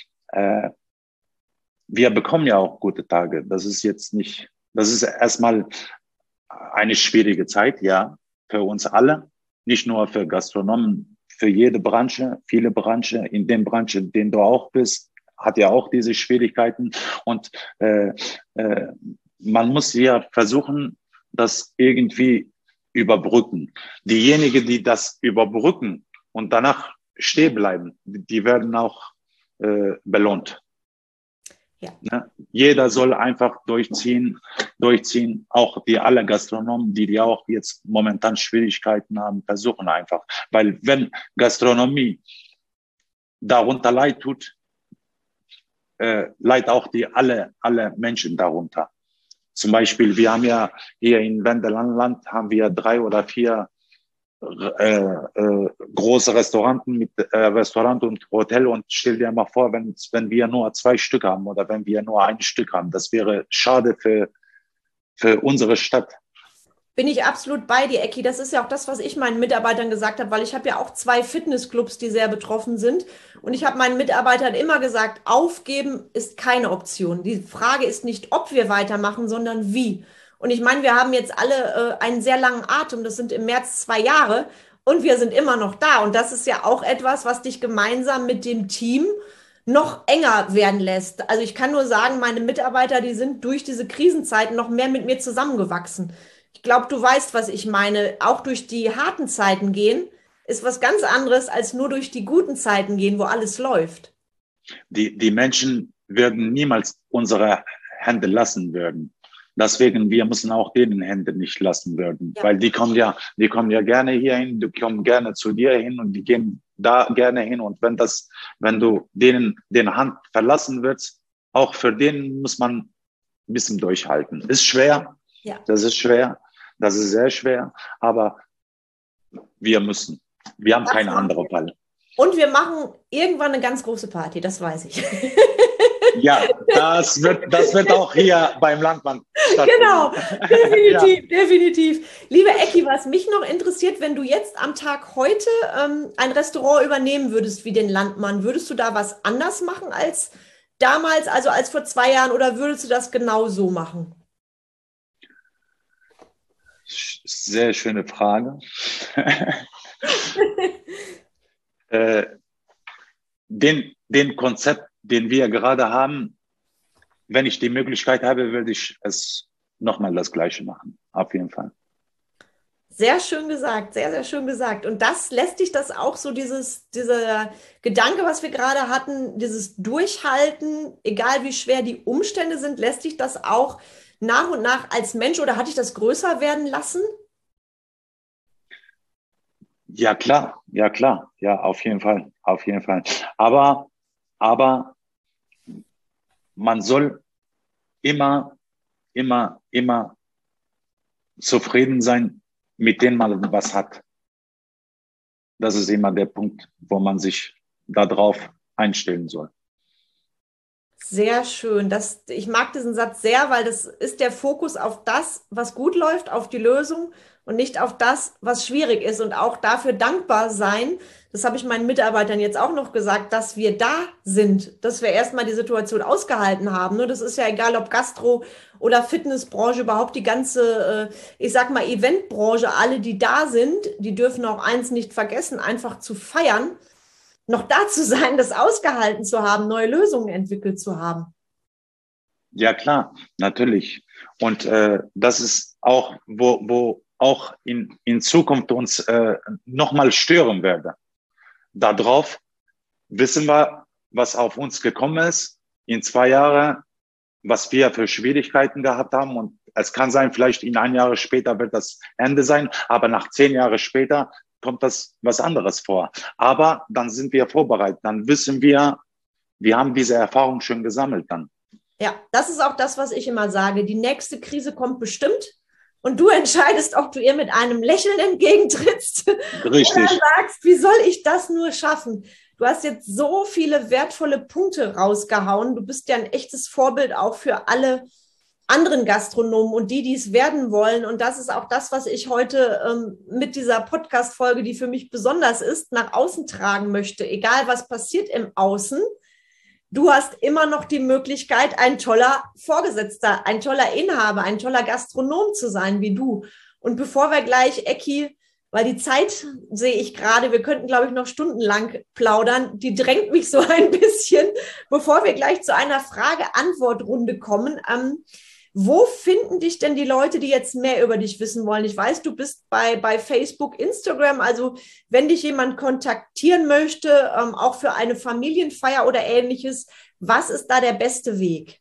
Wir bekommen ja auch gute Tage. Das ist erstmal eine schwierige Zeit, ja, für uns alle, nicht nur für Gastronomen, für jede Branche, viele Branchen, in den Branchen, in denen du auch bist, hat ja auch diese Schwierigkeiten und man muss ja versuchen, das irgendwie überbrücken. Diejenigen, die das überbrücken und danach stehen bleiben, die werden auch belohnt. Ja. Ne? Jeder soll einfach durchziehen. Auch die alle Gastronomen, die auch jetzt momentan Schwierigkeiten haben, versuchen einfach. Weil wenn Gastronomie darunter leid tut, leid auch alle Menschen darunter. Zum Beispiel, wir haben ja hier in Wendland haben wir 3 oder 4 große Restaurant und Hotel, und stell dir mal vor, wenn wir nur 2 Stück haben oder wenn wir nur ein Stück haben, das wäre schade für unsere Stadt. Bin ich absolut bei dir, Ecki. Das ist ja auch das, was ich meinen Mitarbeitern gesagt habe, weil ich habe ja auch 2 Fitnessclubs, die sehr betroffen sind. Und ich habe meinen Mitarbeitern immer gesagt, aufgeben ist keine Option. Die Frage ist nicht, ob wir weitermachen, sondern wie. Und ich meine, wir haben jetzt alle einen sehr langen Atem. Das sind im März 2 Jahre und wir sind immer noch da. Und das ist ja auch etwas, was dich gemeinsam mit dem Team noch enger werden lässt. Also ich kann nur sagen, meine Mitarbeiter, die sind durch diese Krisenzeiten noch mehr mit mir zusammengewachsen. Ich glaube, du weißt, was ich meine. Auch durch die harten Zeiten gehen ist was ganz anderes als nur durch die guten Zeiten gehen, wo alles läuft. Die Menschen würden niemals unsere Hände lassen würden. Deswegen, wir müssen auch denen Hände nicht lassen würden, Ja. weil die kommen ja gerne hier hin, die kommen gerne zu dir hin und die gehen da gerne hin. Und wenn du denen den Hand verlassen willst, auch für den muss man ein bisschen durchhalten. Ist schwer. Ja. Das ist schwer. Das ist sehr schwer. Aber wir müssen. Wir haben keine andere Wahl. Und wir machen irgendwann eine ganz große Party, das weiß ich. Ja, das wird auch hier beim Landmann stattfinden. Genau, definitiv, definitiv. Liebe Ecki, was mich noch interessiert, wenn du jetzt am Tag heute ein Restaurant übernehmen würdest wie den Landmann, würdest du da was anders machen als damals, also als vor 2 Jahren, oder würdest du das genau so machen? Sehr schöne Frage. Den Konzept, den wir gerade haben, wenn ich die Möglichkeit habe, würde ich es nochmal das Gleiche machen. Auf jeden Fall. Sehr schön gesagt, sehr, sehr schön gesagt. Und das lässt dich das auch so, dieser Gedanke, was wir gerade hatten, dieses Durchhalten, egal wie schwer die Umstände sind, lässt dich das auch nach und nach als Mensch, oder hat dich das größer werden lassen? Ja, klar. Ja, auf jeden Fall. Aber man soll immer zufrieden sein, mit dem man was hat. Das ist immer der Punkt, wo man sich darauf einstellen soll. Sehr schön. Ich mag diesen Satz sehr, weil das ist der Fokus auf das, was gut läuft, auf die Lösung und nicht auf das, was schwierig ist. Und auch dafür dankbar sein. Das habe ich meinen Mitarbeitern jetzt auch noch gesagt, dass wir da sind, dass wir erstmal die Situation ausgehalten haben. Das ist ja egal, ob Gastro oder Fitnessbranche, überhaupt die ganze, ich sag mal, Eventbranche, alle, die da sind, die dürfen auch eins nicht vergessen, einfach zu feiern, noch da zu sein, das ausgehalten zu haben, neue Lösungen entwickelt zu haben. Ja, klar, natürlich. Und das ist auch, wo auch in Zukunft uns nochmal stören werde. Darauf wissen wir, was auf uns gekommen ist in 2 Jahren, was wir für Schwierigkeiten gehabt haben. Und es kann sein, vielleicht in 1 Jahr später wird das Ende sein, aber nach 10 Jahren später kommt das was anderes vor. Aber dann sind wir vorbereitet. Dann wissen wir haben diese Erfahrung schon gesammelt dann. Ja, das ist auch das, was ich immer sage. Die nächste Krise kommt bestimmt und du entscheidest, ob du ihr mit einem Lächeln entgegentrittst. Richtig. Oder sagst, wie soll ich das nur schaffen? Du hast jetzt so viele wertvolle Punkte rausgehauen. Du bist ja ein echtes Vorbild auch für alle anderen Gastronomen und die es werden wollen. Und das ist auch das, was ich heute mit dieser Podcast-Folge, die für mich besonders ist, nach außen tragen möchte. Egal, was passiert im Außen, du hast immer noch die Möglichkeit, ein toller Vorgesetzter, ein toller Inhaber, ein toller Gastronom zu sein wie du. Und bevor wir gleich, Ecki, weil die Zeit sehe ich gerade, wir könnten, glaube ich, noch stundenlang plaudern, die drängt mich so ein bisschen, bevor wir gleich zu einer Frage-Antwort-Runde kommen. Wo finden dich denn die Leute, die jetzt mehr über dich wissen wollen? Ich weiß, du bist bei Facebook, Instagram. Also wenn dich jemand kontaktieren möchte, auch für eine Familienfeier oder Ähnliches, Was ist da der beste Weg?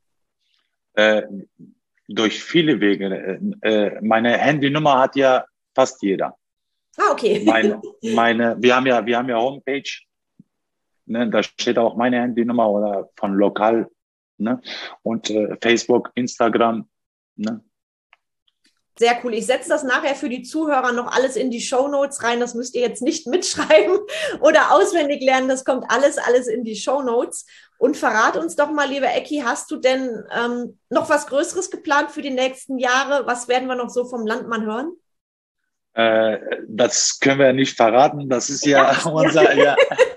Durch viele Wege. Meine Handynummer hat ja fast jeder. Ah, okay. Wir haben ja Homepage, ne, da steht auch meine Handynummer oder von lokal, ne, und Facebook, Instagram, ne. Sehr cool. Ich setze das nachher für die Zuhörer noch alles in die Shownotes rein. Das müsst ihr jetzt nicht mitschreiben oder auswendig lernen. Das kommt alles in die Shownotes. Und verrat uns doch mal, lieber Ecki, hast du denn noch was Größeres geplant für die nächsten Jahre? Was werden wir noch so vom Landmann hören? Das können wir nicht verraten. Das ist ja unser, ja.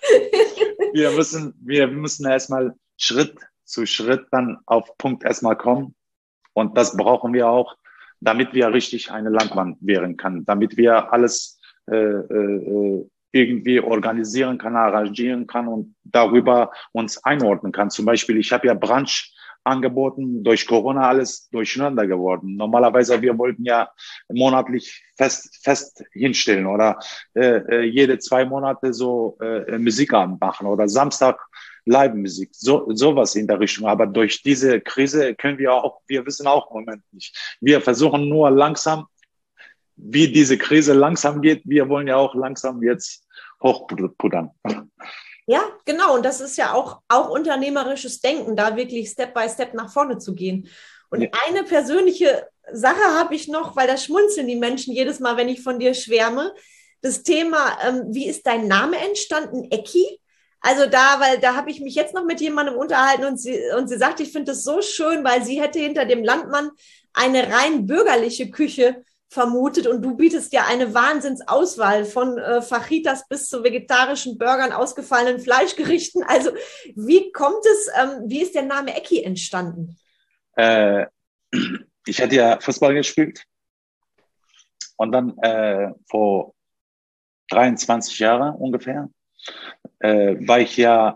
Wir müssen erstmal Schritt zu Schritt dann auf Punkt erstmal kommen. Und das brauchen wir auch, damit wir richtig eine Landmann werden kann, damit wir alles irgendwie organisieren kann, arrangieren kann und darüber uns einordnen kann. Zum Beispiel, ich habe ja Brunch angeboten, durch Corona alles durcheinander geworden. Normalerweise, wir wollten ja monatlich fest hinstellen oder jede 2 Monate so Musikabend machen oder Samstag Live-Musik, sowas in der Richtung. Aber durch diese Krise können wir wissen auch im Moment nicht. Wir versuchen nur langsam, wie diese Krise langsam geht. Wir wollen ja auch langsam jetzt hochputtern. Ja, genau. Und das ist ja auch unternehmerisches Denken, da wirklich Step by Step nach vorne zu gehen. Und eine persönliche Sache habe ich noch, weil da schmunzeln die Menschen jedes Mal, wenn ich von dir schwärme. Das Thema, wie ist dein Name entstanden, Ecki? Also weil da habe ich mich jetzt noch mit jemandem unterhalten und sie sagt, ich finde das so schön, weil sie hätte hinter dem Landmann eine rein bürgerliche Küche vermutet und du bietest ja eine Wahnsinnsauswahl von Fajitas bis zu vegetarischen Burgern, ausgefallenen Fleischgerichten. Also wie kommt es, wie ist der Name Ecki entstanden? Ich hatte ja Fußball gespielt und dann vor 23 Jahren ungefähr war ich ja,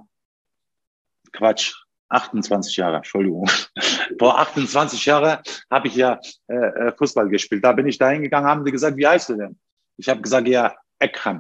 28 Jahre, Entschuldigung. Vor 28 Jahren habe ich ja Fußball gespielt. Da bin ich da hingegangen, haben die gesagt, wie heißt du denn? Ich habe gesagt, ja, Ekrem.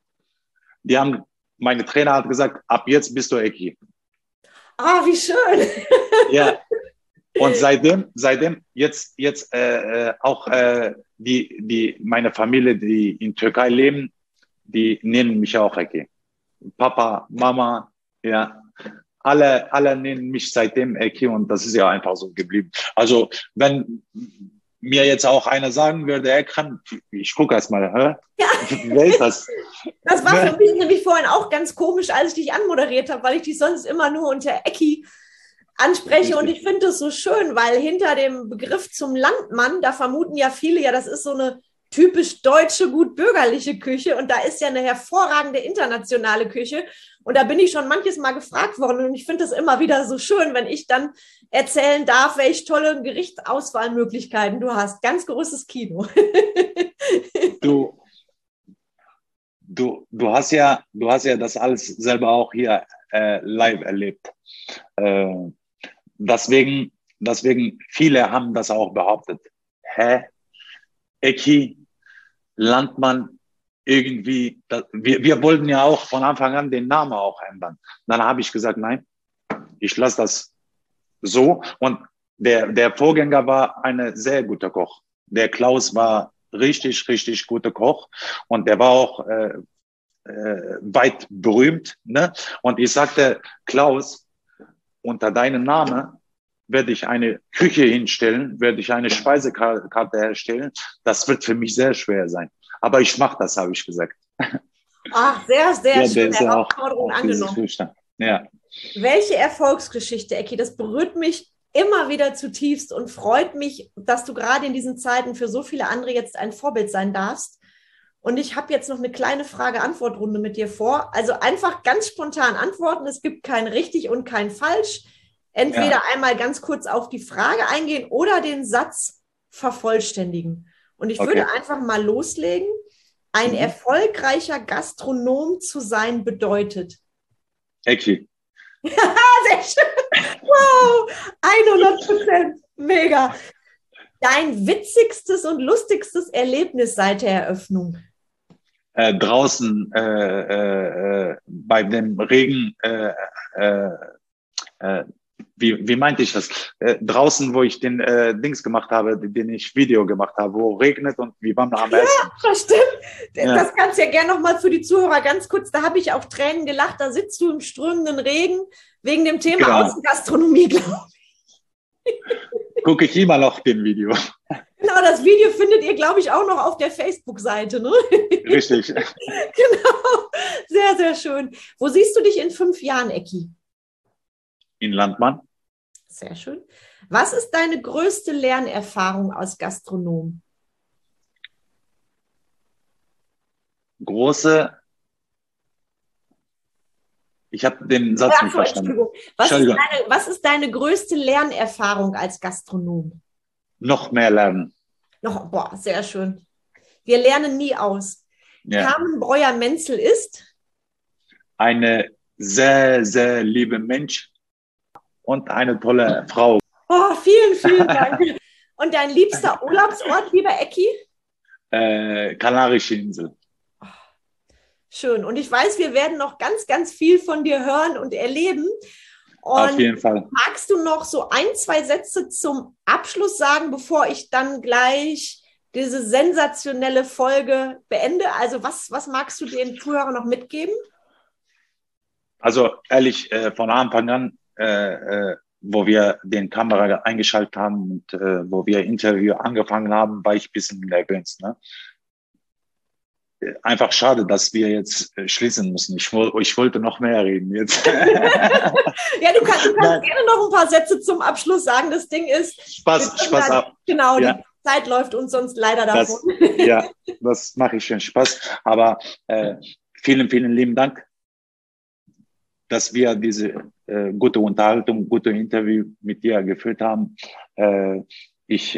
Meine Trainer hat gesagt, ab jetzt bist du Ecki. Ah, wie schön. Ja. Und seitdem jetzt auch meine Familie, die in Türkei leben, die nennen mich auch Ecki. Papa, Mama, ja. Alle nennen mich seitdem Ecki und das ist ja einfach so geblieben. Also wenn mir jetzt auch einer sagen würde, Ekrem, ich gucke erst mal, ja. Wer ist das? Das war für mich nämlich vorhin auch ganz komisch, als ich dich anmoderiert habe, weil ich dich sonst immer nur unter Ecki anspreche. Und ich finde es so schön, weil hinter dem Begriff zum Landmann, da vermuten ja viele, ja, das ist so eine typisch deutsche, gut bürgerliche Küche und da ist ja eine hervorragende internationale Küche und da bin ich schon manches Mal gefragt worden und ich finde es immer wieder so schön, wenn ich dann erzählen darf, welche tolle Gerichtsauswahlmöglichkeiten du hast. Ganz großes Kino. Du hast ja das alles selber auch hier live erlebt. Deswegen viele haben das auch behauptet. Ecki, Landmann, irgendwie, wir wollten ja auch von Anfang an den Namen auch ändern. Dann habe ich gesagt, nein, ich lasse das so. Und der Vorgänger war ein sehr guter Koch. Der Klaus war richtig, richtig guter Koch und der war auch weit berühmt. Ne? Und ich sagte, Klaus, unter deinem Namen werde ich eine Küche hinstellen, werde ich eine Speisekarte herstellen. Das wird für mich sehr schwer sein. Aber ich mache das, habe ich gesagt. Ach, sehr, sehr schöne Herausforderung angenommen. Ja. Welche Erfolgsgeschichte, Ecki, das berührt mich immer wieder zutiefst und freut mich, dass du gerade in diesen Zeiten für so viele andere jetzt ein Vorbild sein darfst. Und ich habe jetzt noch eine kleine Frage-Antwort-Runde mit dir vor. Also einfach ganz spontan antworten. Es gibt kein richtig und kein falsch. Entweder einmal ganz kurz auf die Frage eingehen oder den Satz vervollständigen. Und ich würde einfach mal loslegen. Ein erfolgreicher Gastronom zu sein bedeutet. Ecki. Sehr schön. Wow, 100%. Mega. Dein witzigstes und lustigstes Erlebnis seit der Eröffnung? Draußen bei dem Regen wie meinte ich das? Draußen, wo ich den Dings gemacht habe, den ich Video gemacht habe, wo regnet und wir waren am Essen. Ja, das stimmt. Ja. Das kannst du ja gerne nochmal für die Zuhörer ganz kurz, da habe ich auch Tränen gelacht, da sitzt du im strömenden Regen wegen dem Thema Außengastronomie, glaube ich. Gucke ich immer noch den Video. Genau, das Video findet ihr, glaube ich, auch noch auf der Facebook-Seite, ne? Richtig. Genau, sehr, sehr schön. Wo siehst du dich in 5 Jahren, Ecki? In Landmann. Sehr schön. Was ist deine größte Lernerfahrung als Gastronom? Ich habe den Satz nicht verstanden. Was ist deine größte Lernerfahrung als Gastronom? Noch mehr lernen. Boah, sehr schön. Wir lernen nie aus. Ja. Carmen Breuer-Menzel ist? Eine sehr, sehr liebe Mensch und eine tolle Frau. Oh, vielen, vielen Dank. Und dein liebster Urlaubsort, lieber Ecki? Kanarische Insel. Schön. Und ich weiß, wir werden noch ganz, ganz viel von dir hören und erleben. Und auf jeden Fall. Magst du noch so 1, 2 Sätze zum Abschluss sagen, bevor ich dann gleich diese sensationelle Folge beende? Also was magst du den Zuhörern noch mitgeben? Also ehrlich, von Anfang an, wo wir den Kamera eingeschaltet haben und wo wir Interview angefangen haben, war ich ein bisschen nervös. Ne? Einfach schade, dass wir jetzt schließen müssen. Ich wollte noch mehr reden jetzt. Ja, du kannst gerne noch ein paar Sätze zum Abschluss sagen. Das Ding ist... Spaß ab. Genau, ja. Die Zeit läuft uns sonst leider davon. Ja, das mache ich schon Spaß. Aber vielen, vielen lieben Dank, dass wir diese gute Unterhaltung, gute Interview mit dir geführt haben. Ich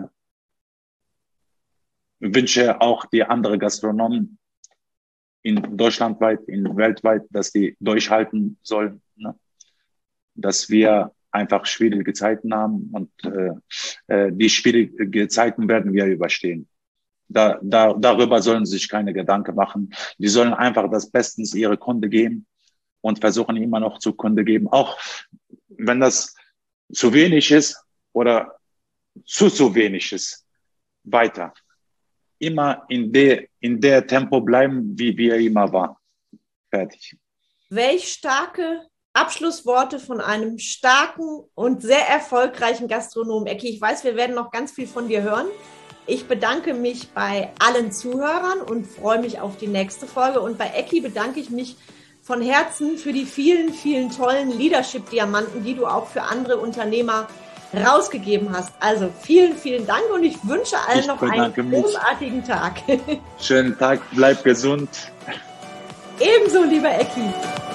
wünsche auch die anderen Gastronomen in deutschlandweit, in weltweit, dass die durchhalten sollen, ne? Dass wir einfach schwierige Zeiten haben und die schwierigen Zeiten werden wir überstehen. Darüber sollen sich keine Gedanken machen. Die sollen einfach das Bestens ihre Kunde geben und versuchen immer noch zu Kunde geben, auch wenn das zu wenig ist oder zu wenig ist, weiter. Immer in der Tempo bleiben, wie wir immer waren. Fertig. Welch starke Abschlussworte von einem starken und sehr erfolgreichen Gastronomen. Ecki, ich weiß, wir werden noch ganz viel von dir hören. Ich bedanke mich bei allen Zuhörern und freue mich auf die nächste Folge. Und bei Ecki bedanke ich mich von Herzen für die vielen, vielen tollen Leadership-Diamanten, die du auch für andere Unternehmer rausgegeben hast. Also vielen, vielen Dank und ich wünsche allen noch einen großartigen Tag. Schönen Tag, bleib gesund. Ebenso, lieber Ecki.